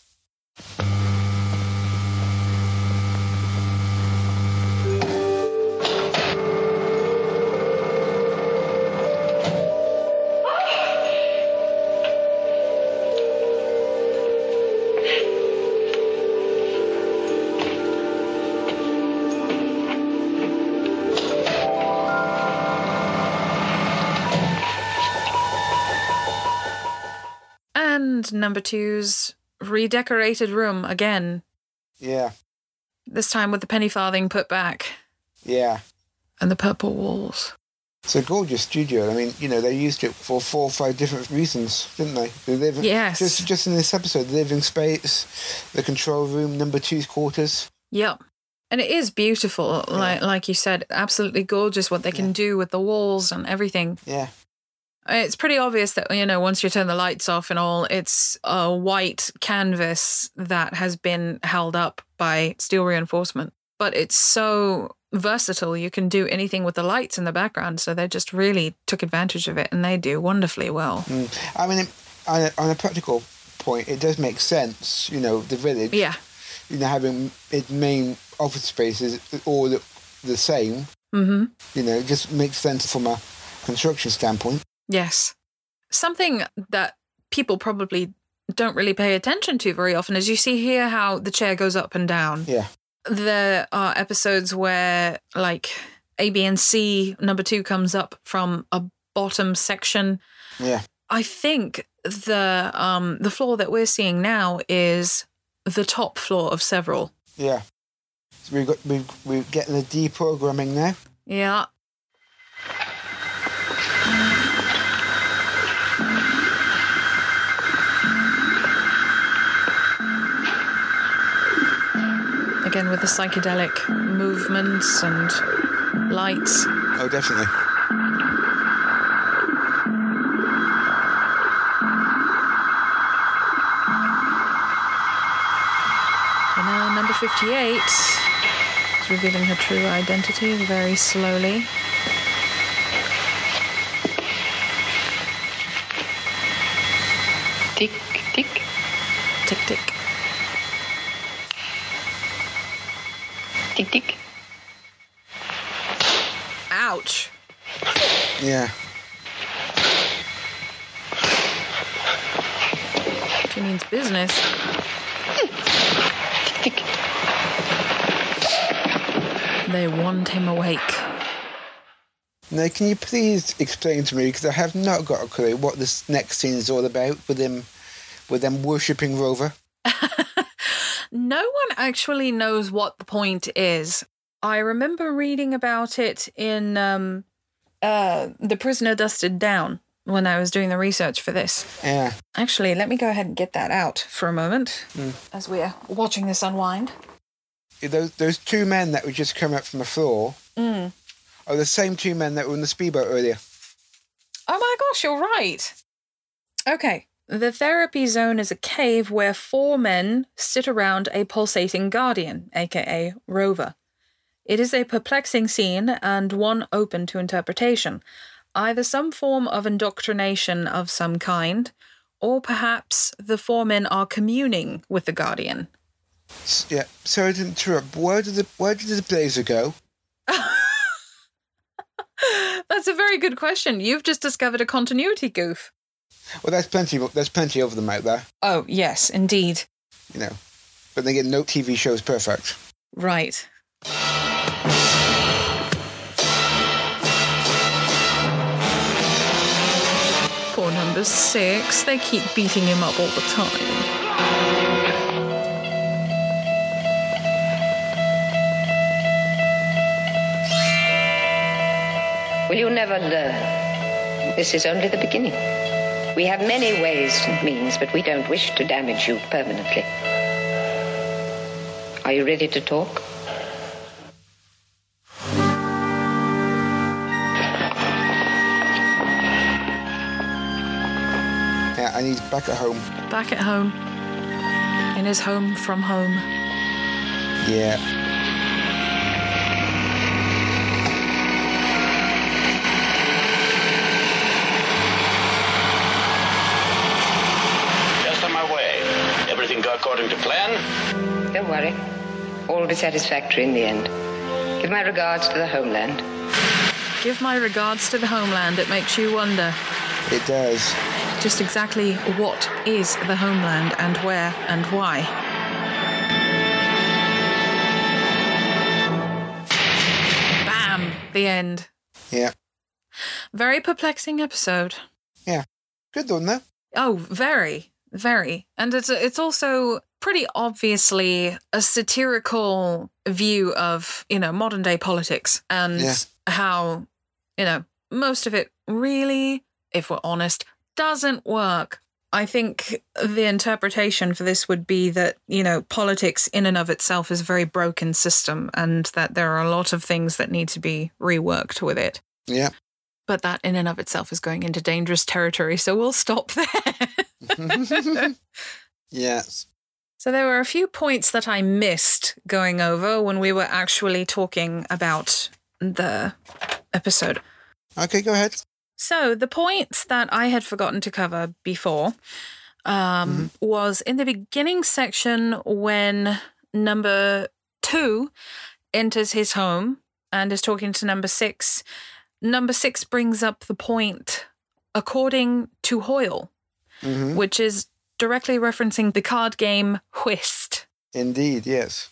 And number two's redecorated room again. Yeah. This time with the penny farthing put back. Yeah. And the purple walls. It's a gorgeous studio. I mean, you know, they used it for four or five different reasons, didn't they? The living, yes. Just, just in this episode, the living space, the control room, number two's quarters. Yep. And it is beautiful, yeah. like like you said, absolutely gorgeous what they can yeah. do with the walls and everything. Yeah. It's pretty obvious that, you know, once you turn the lights off and all, it's a white canvas that has been held up by steel reinforcement. But it's so versatile. You can do anything with the lights in the background. So they just really took advantage of it, and they do wonderfully well. Mm. I mean, on a, on a practical point, it does make sense, you know, the village. Yeah. You know, having its main office spaces all the, the same. Mm-hmm. You know, it just makes sense from a construction standpoint. Yes. Something that people probably don't really pay attention to very often is you see here how the chair goes up and down. Yeah. There are episodes where, like, A, B, and C, number two comes up from a bottom section. Yeah. I think the um the floor that we're seeing now is the top floor of several. Yeah. So we've got we've we're getting the deprogramming now. Yeah. Again with the psychedelic movements and lights. Oh, definitely. And now number fifty-eight is revealing her true identity very slowly. Tick, tick. Tick, tick. Tick, tick. Ouch. Yeah. She means business. They want him awake. Now, can you please explain to me, because I have not got a clue, what this next scene is all about with them, with them worshipping Rover? No one actually knows what the point is. I remember reading about it in um, uh, The Prisoner Dusted Down when I was doing the research for this. Yeah. Actually, let me go ahead and get that out for a moment Mm. as we're watching this unwind. Those, those two men that were just coming up from the floor Mm. are the same two men that were in the speedboat earlier. Oh my gosh, you're right. Okay. The therapy zone is a cave where four men sit around a pulsating guardian, aka Rover. It is a perplexing scene and one open to interpretation. Either some form of indoctrination of some kind, or perhaps the four men are communing with the guardian. S- Yeah, sorry to interrupt. Where did the where did the blazer go? That's a very good question. You've just discovered a continuity goof. Well, there's plenty. Of, there's plenty of them out there, Oh, yes, indeed. you know. But they get no T V shows perfect. Right. Poor number six. They keep beating him up all the time. Will you never learn? This is only the beginning. We have many ways and means, but we don't wish to damage you permanently. Are you ready to talk? Yeah, and he's back at home. Back at home. In his home from home. Yeah. Just on my way. Everything go according to plan? Don't worry. All will be satisfactory in the end. Give my regards to the homeland. Give my regards to the homeland. It makes you wonder It does. just exactly what is the homeland and where and why. Bam! The end. Yeah. Very perplexing episode. Yeah. Good one, though. Oh, very, very. And it's it's also pretty obviously a satirical view of, you know, modern day politics and Yeah. how, you know, most of it really, if we're honest, doesn't work. I think the interpretation for this would be that, you know, politics in and of itself is a very broken system and that there are a lot of things that need to be reworked with it. Yeah. But that in and of itself is going into dangerous territory, so we'll stop there. Yes. So there were a few points that I missed going over when we were actually talking about the episode. Okay, go ahead. So the points that I had forgotten to cover before um, mm-hmm. was in the beginning section when number two enters his home and is talking to number six. Number six brings up the point, according to Hoyle, mm-hmm. which is directly referencing the card game Whist. Indeed, yes.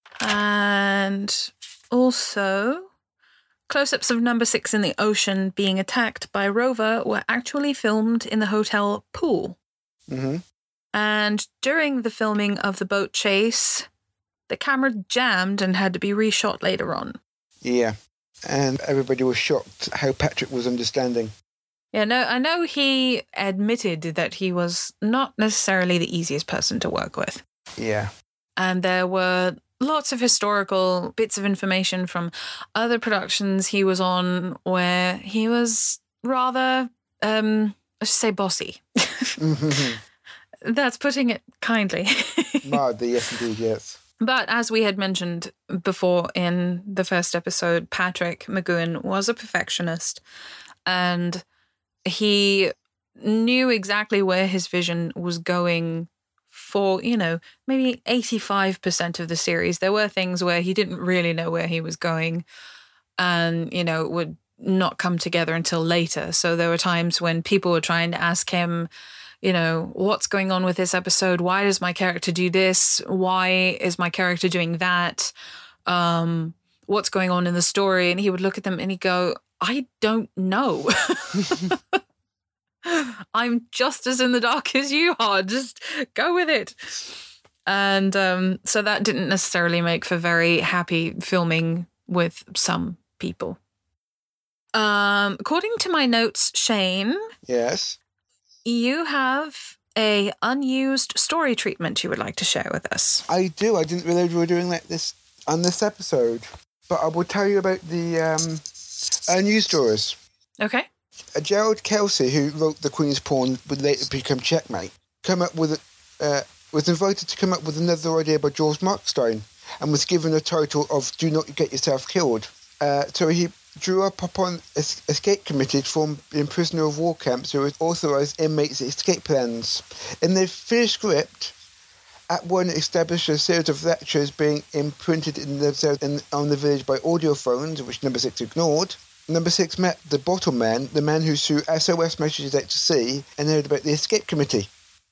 And also, close-ups of number six in the ocean being attacked by Rover were actually filmed in the hotel pool. Mm-hmm. And during the filming of the boat chase, the camera jammed and had to be reshot later on. Yeah. And everybody was shocked how Patrick was understanding. Yeah, no, I know he admitted that he was not necessarily the easiest person to work with. Yeah. And there were lots of historical bits of information from other productions he was on where he was rather, um, let's just say bossy. That's putting it kindly. Mildly, yes, indeed, yes. But as we had mentioned before in the first episode, Patrick McGoohan was a perfectionist and he knew exactly where his vision was going for, you know, maybe eighty-five percent of the series. There were things where he didn't really know where he was going and, you know, it would not come together until later. So there were times when people were trying to ask him, you know, what's going on with this episode? Why does my character do this? Why is my character doing that? Um, what's going on in the story? And he would look at them and he'd go, I don't know. I'm just as in the dark as you are. Just go with it. And um, so that didn't necessarily make for very happy filming with some people. Um, according to my notes, Shane. Yes. You have a unused story treatment you would like to share with us. I do. I didn't realize we were doing that this on this episode, but I will tell you about the um, unused stories. Okay. Uh, Gerald Kelsey, who wrote The Queen's Pawn, would later become Checkmate, come up with a, uh, was invited to come up with another idea by George Markstein, and was given the title of "Do Not Get Yourself Killed." Uh, so he drew up upon an escape committee formed in prisoner of war camps who would authorise inmates' escape plans. In the finished script, Act One established a series of lectures being imprinted in the, in, on the village by audiophones, which Number Six ignored. Number Six met the bottle man, the man who threw S O S messages out to sea, and heard about the escape committee.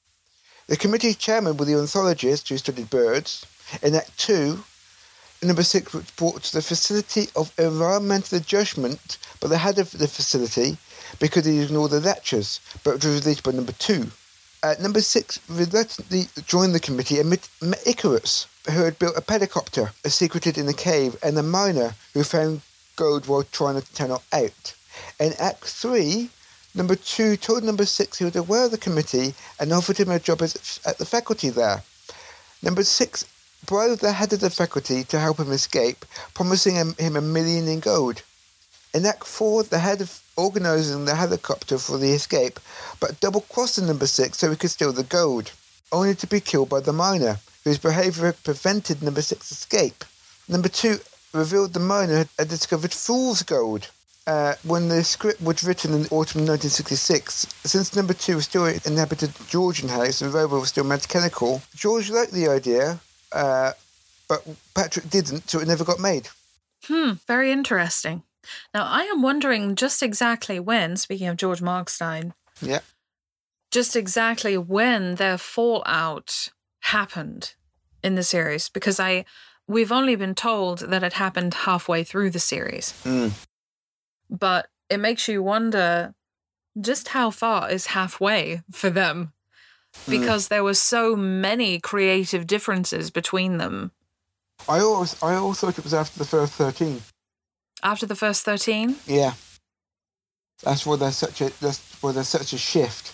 The committee's chairman was the ornithologist who studied birds. In Act Two, Number Six was brought to the facility of environmental adjustment by the head of the facility because he ignored the lectures, but was released by Number Two. Uh, number Six reluctantly joined the committee and met, met Icarus, who had built a pedicopter secreted in a cave, and a miner who found gold while trying to tunnel out. In Act Three, Number Two told Number Six he was aware of the committee and offered him a job as, at the faculty there. Number Six bribed the head of the faculty to help him escape, promising him, him a million in gold. In Act Four, the head of organising the helicopter for the escape, but double-crossed the Number Six so he could steal the gold, only to be killed by the miner, whose behaviour had prevented Number Six's escape. Number Two revealed the miner had discovered fool's gold. Uh, when the script was written in autumn nineteen sixty-six, since Number Two was still inhabited Georgian House and Rover was still mechanical, George liked the idea, uh, but Patrick didn't, so it never got made. Hmm, very interesting. Now, I am wondering just exactly when, speaking of George Markstein, yeah, just exactly when their fallout happened in the series, because I we've only been told that it happened halfway through the series. Mm. But it makes you wonder just how far is halfway for them, because mm. there were so many creative differences between them. I always, I always thought it was after the first thirteen. After the first thirteen? Yeah. That's where there's such a that's where there's such a shift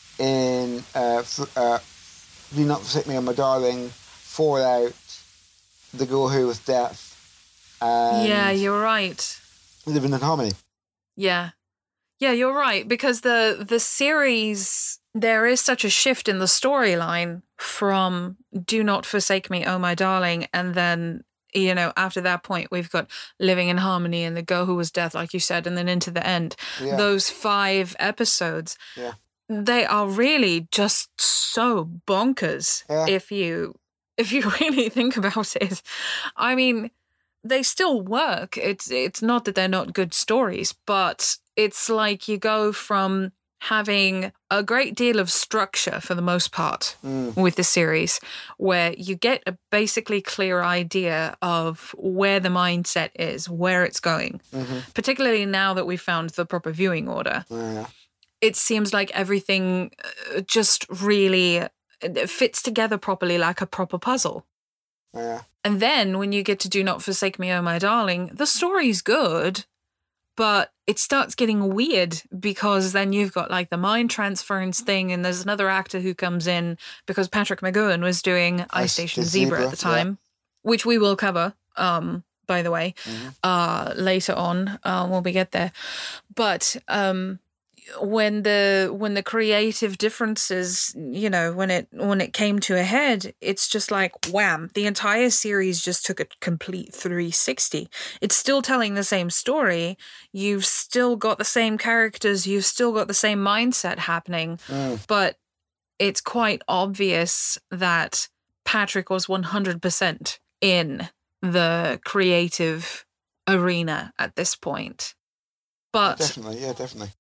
in uh, uh, Do Not Forsake Me, Oh My Darling, Fallout, The Girl Who Was Deaf, and yeah, you're right. Living in Harmony. Yeah. Yeah, you're right, because the the series, there is such a shift in the storyline from Do Not Forsake Me, Oh My Darling, and then, you know, after that point, we've got Living in Harmony and The Girl Who Was Death, like you said, and then into the end. Yeah. Those five episodes, yeah. they are really just so bonkers yeah. if you if you really think about it. I mean, they still work. It's it's not that they're not good stories, but it's like you go from having a great deal of structure for the most part mm. with the series, where you get a basically clear idea of where the mindset is, where it's going. Mm-hmm. Particularly now that we've found the proper viewing order. Yeah. It seems like everything just really fits together properly, like a proper puzzle. Yeah. And then when you get to Do Not Forsake Me, Oh My Darling, the story's good, but it starts getting weird because then you've got like the mind transference thing, and there's another actor who comes in because Patrick McGowan was doing Ice Station Zebra, Zebra at the time, yeah. which we will cover, um, by the way, mm-hmm. uh, later on uh, when we get there. But um, when the when the creative differences, you know, when it when it came to a head, it's just like wham, the entire series just took a complete three sixty. It's still telling the same story, you've still got the same characters, you've still got the same mindset happening, mm. but it's quite obvious that Patrick was one hundred percent in the creative arena at this point. But definitely, yeah, definitely.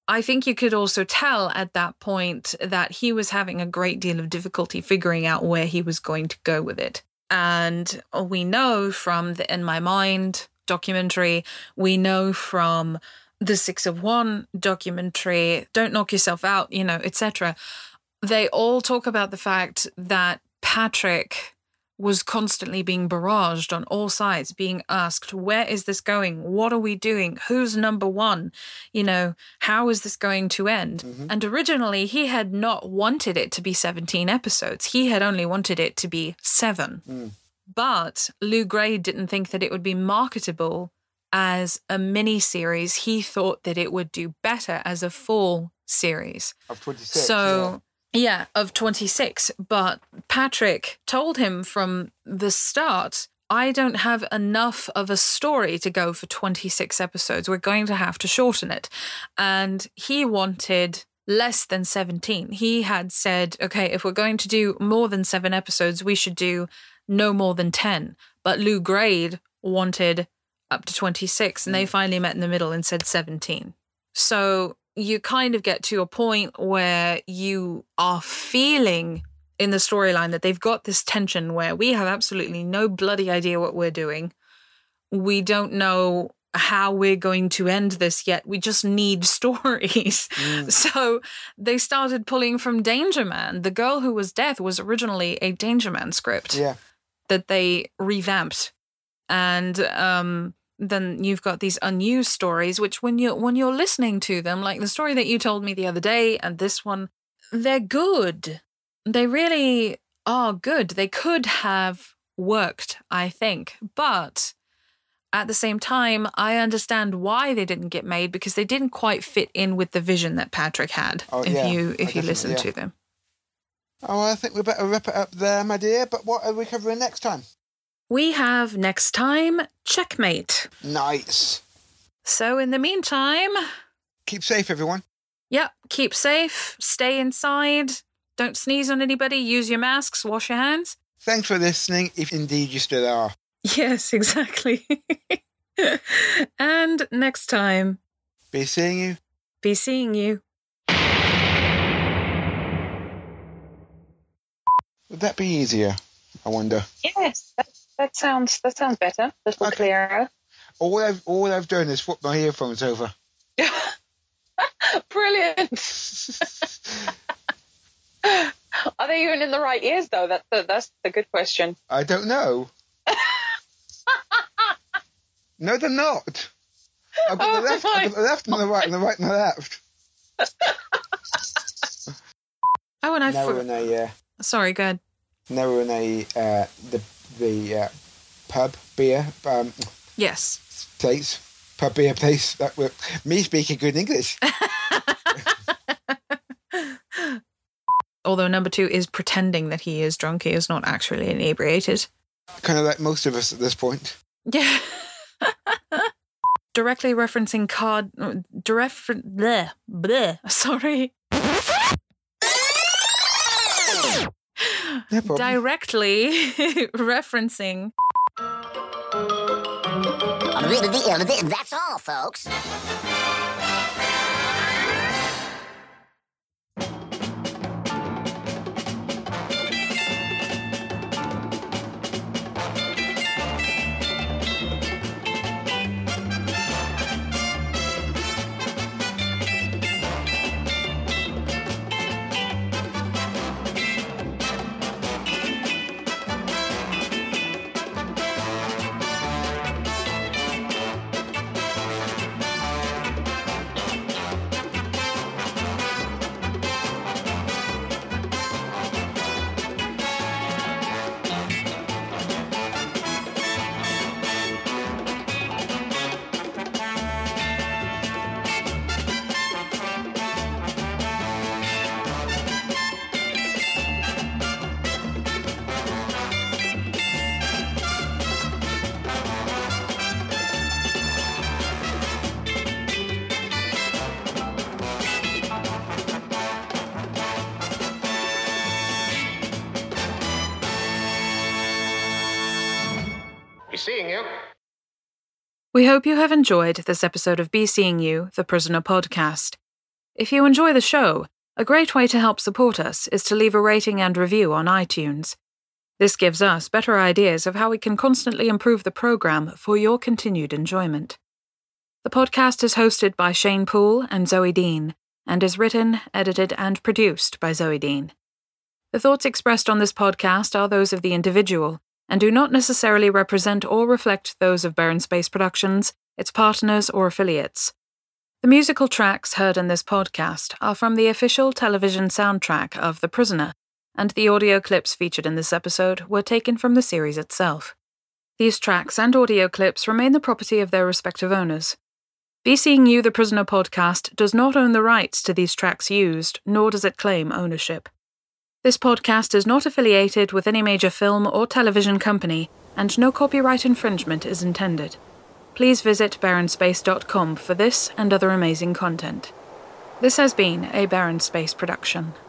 I think you could also tell at that point that he was having a great deal of difficulty figuring out where he was going to go with it. And we know from the In My Mind documentary, we know from the Six of One documentary, Don't Knock Yourself Out, you know, et cetera. They all talk about the fact that Patrick was constantly being barraged on all sides, being asked, where is this going? What are we doing? Who's number one? You know, how is this going to end? Mm-hmm. And originally, he had not wanted it to be seventeen episodes. He had only wanted it to be seven. Mm. But Lew Grade didn't think that it would be marketable as a mini-series. He thought that it would do better as a full series. Of twenty-six, so, yeah. Yeah, of twenty-six. But Patrick told him from the start, I don't have enough of a story to go for twenty-six episodes. We're going to have to shorten it. And he wanted less than seventeen. He had said, okay, if we're going to do more than seven episodes, we should do no more than ten. But Lew Grade wanted up to twenty-six, and they finally met in the middle and said seventeen. So you kind of get to a point where you are feeling in the storyline that they've got this tension where we have absolutely no bloody idea what we're doing. We don't know how we're going to end this yet. We just need stories. Mm. So they started pulling from Danger Man. The Girl Who Was Death was originally a Danger Man script yeah. that they revamped. And um then you've got these unused stories, which when you're, when you're listening to them, like the story that you told me the other day and this one, they're good. They really are good. They could have worked, I think. But at the same time, I understand why they didn't get made, because they didn't quite fit in with the vision that Patrick had, oh, if yeah, you if you listen yeah. to them. Oh, I think we better wrap it up there, my dear. But what are we covering next time? We have next time Checkmate. Nice. So in the meantime, keep safe, everyone. Yep, keep safe, stay inside, don't sneeze on anybody, use your masks, wash your hands. Thanks for listening, if indeed you still are. Yes, exactly. And next time, be seeing you. Be seeing you. Would that be easier? I wonder. Yes, that, that sounds that sounds better. A little okay. clearer. All I've all I've done is flip my earphones over. Brilliant. Are they even in the right ears though? That's the, that's the good question. I don't know. No, they're not. I've got oh, the left, I've got the left and the right, and the right and the left. Oh, and I no, for- Renee, yeah. Sorry, go ahead. Never in a uh, the the uh, pub beer um, yes place pub beer place that were me speaking good English. Although number two is pretending that he is drunk, he is not actually inebriated. Kind of like most of us at this point. Yeah. Directly referencing card. Direct. Bleh, bleh, sorry. No Directly referencing. That's all, folks. Seeing you. We hope you have enjoyed this episode of Be Seeing You, the Prisoner podcast. If you enjoy the show, a great way to help support us is to leave a rating and review on iTunes. This gives us better ideas of how we can constantly improve the program for your continued enjoyment. The podcast is hosted by Shane Poole and Zoe Dean, and is written, edited, and produced by Zoe Dean. The thoughts expressed on this podcast are those of the individual, and do not necessarily represent or reflect those of Baron Space Productions, its partners, or affiliates. The musical tracks heard in this podcast are from the official television soundtrack of The Prisoner, and the audio clips featured in this episode were taken from the series itself. These tracks and audio clips remain the property of their respective owners. Be Seeing You The Prisoner podcast does not own the rights to these tracks used, nor does it claim ownership. This podcast is not affiliated with any major film or television company, and no copyright infringement is intended. Please visit baron space dot com for this and other amazing content. This has been a Baron Space production.